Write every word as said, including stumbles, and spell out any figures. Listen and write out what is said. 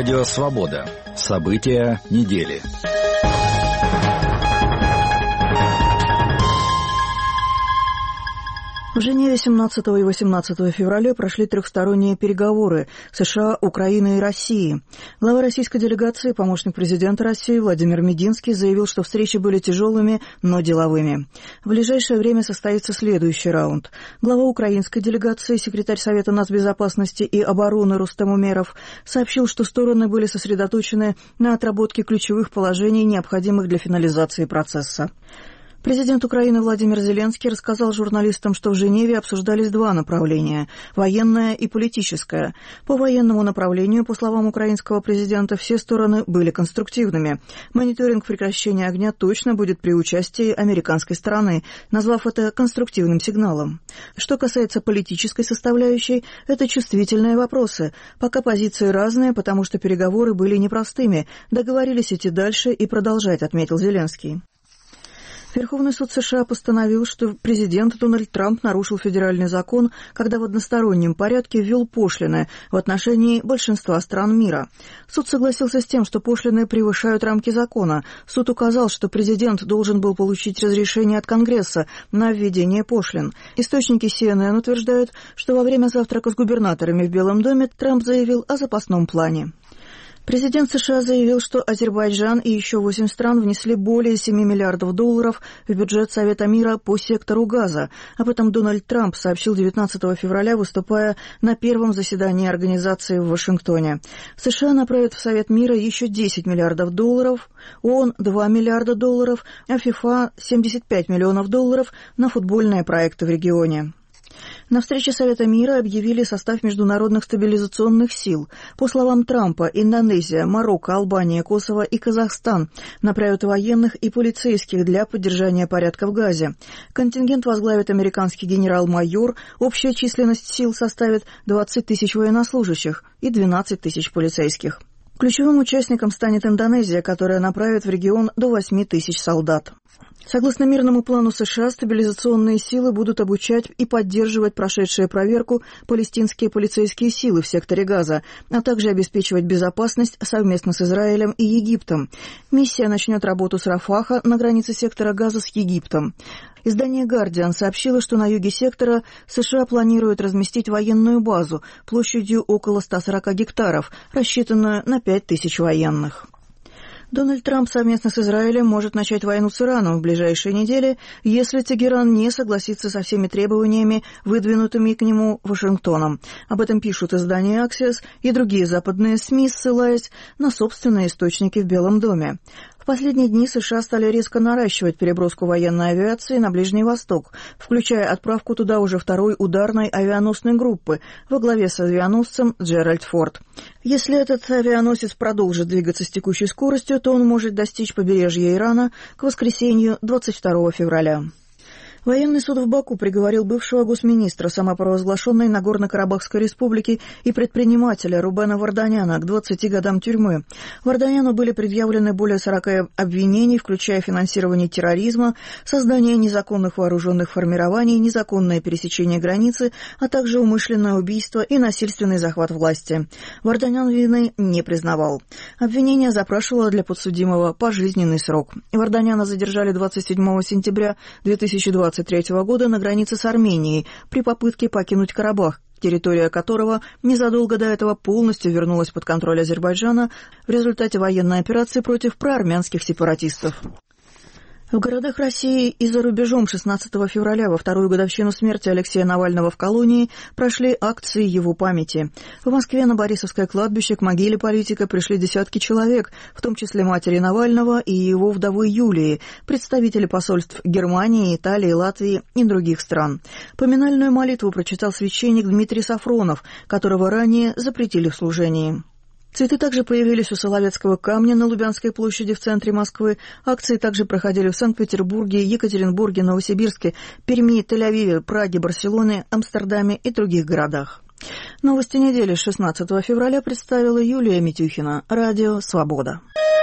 Радио «Свобода». События недели. В Женеве семнадцатого и восемнадцатого февраля прошли трехсторонние переговоры США, Украины и России. Глава российской делегации, помощник президента России Владимир Мединский заявил, что встречи были тяжелыми, но деловыми. В ближайшее время состоится следующий раунд. Глава украинской делегации, секретарь Совета нацбезопасности и обороны Рустем Умеров, сообщил, что стороны были сосредоточены на отработке ключевых положений, необходимых для финализации процесса. Президент Украины Владимир Зеленский рассказал журналистам, что в Женеве обсуждались два направления – военное и политическое. По военному направлению, по словам украинского президента, все стороны были конструктивными. Мониторинг прекращения огня точно будет при участии американской стороны, назвав это конструктивным сигналом. Что касается политической составляющей, это чувствительные вопросы. Пока позиции разные, потому что переговоры были непростыми. Договорились идти дальше и продолжать, отметил Зеленский. Верховный суд США постановил, что президент Дональд Трамп нарушил федеральный закон, когда в одностороннем порядке ввел пошлины в отношении большинства стран мира. Суд согласился с тем, что пошлины превышают рамки закона. Суд указал, что президент должен был получить разрешение от Конгресса на введение пошлин. Источники си эн эн утверждают, что во время завтрака с губернаторами в Белом доме Трамп заявил о запасном плане. Президент США заявил, что Азербайджан и еще восемь стран внесли более семи миллиардов долларов в бюджет Совета мира по сектору газа. Об этом Дональд Трамп сообщил девятнадцатого февраля, выступая на первом заседании организации в Вашингтоне. США направят в Совет мира еще десять миллиардов долларов, ООН – два миллиарда долларов, а ФИФА – семьдесят пять миллионов долларов на футбольные проекты в регионе. На встрече Совета мира объявили состав международных стабилизационных сил. По словам Трампа, Индонезия, Марокко, Албания, Косово и Казахстан направят военных и полицейских для поддержания порядка в Газе. Контингент возглавит американский генерал-майор, общая численность сил составит двадцать тысяч военнослужащих и двенадцать тысяч полицейских. Ключевым участником станет Индонезия, которая направит в регион до восьми тысяч солдат. Согласно мирному плану США, стабилизационные силы будут обучать и поддерживать прошедшие проверку палестинские полицейские силы в секторе Газа, а также обеспечивать безопасность совместно с Израилем и Египтом. Миссия начнет работу с Рафаха на границе сектора Газа с Египтом. Издание «Гардиан» сообщило, что на юге сектора США планируют разместить военную базу площадью около ста сорока гектаров, рассчитанную на пять тысяч военных. Дональд Трамп совместно с Израилем может начать войну с Ираном в ближайшие недели, если Тегеран не согласится со всеми требованиями, выдвинутыми к нему Вашингтоном. Об этом пишут издания «Аксиос» и другие западные СМИ, ссылаясь на собственные источники в Белом доме. В последние дни США стали резко наращивать переброску военной авиации на Ближний Восток, включая отправку туда уже второй ударной авианосной группы во главе с авианосцем Джеральд Форд. Если этот авианосец продолжит двигаться с текущей скоростью, то он может достичь побережья Ирана к воскресенью двадцать второго февраля. Военный суд в Баку приговорил бывшего госминистра самопровозглашенной Нагорно-Карабахской республики и предпринимателя Рубена Варданяна к двадцати годам тюрьмы. Варданяну были предъявлены более сорока обвинений, включая финансирование терроризма, создание незаконных вооруженных формирований, незаконное пересечение границы, а также умышленное убийство и насильственный захват власти. Варданян вины не признавал. Обвинение запрашивало для подсудимого пожизненный срок. Варданяна задержали двадцать седьмого сентября две тысячи двадцать третьего года на границе с Арменией при попытке покинуть Карабах, территория которого незадолго до этого полностью вернулась под контроль Азербайджана в результате военной операции против проармянских сепаратистов. В городах России и за рубежом шестнадцатого февраля, во вторую годовщину смерти Алексея Навального в колонии, прошли акции его памяти. В Москве на Борисовское кладбище к могиле политика пришли десятки человек, в том числе матери Навального и его вдовы Юлии, представители посольств Германии, Италии, Латвии и других стран. Поминальную молитву прочитал священник Дмитрий Сафронов, которого ранее запретили в служении. Цветы также появились у Соловецкого камня на Лубянской площади в центре Москвы. Акции также проходили в Санкт-Петербурге, Екатеринбурге, Новосибирске, Перми, Тель-Авиве, Праге, Барселоне, Амстердаме и других городах. Новости недели с шестнадцатого февраля представила Юлия Митюхина. Радио «Свобода».